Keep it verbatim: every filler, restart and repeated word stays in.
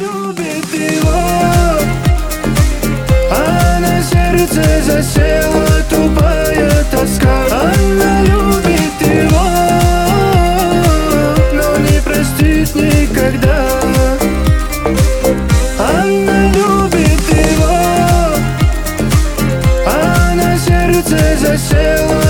любит его, а на сердце засела тупая тоска. Она любит его, но не простит никогда. Она любит его, а на сердце засела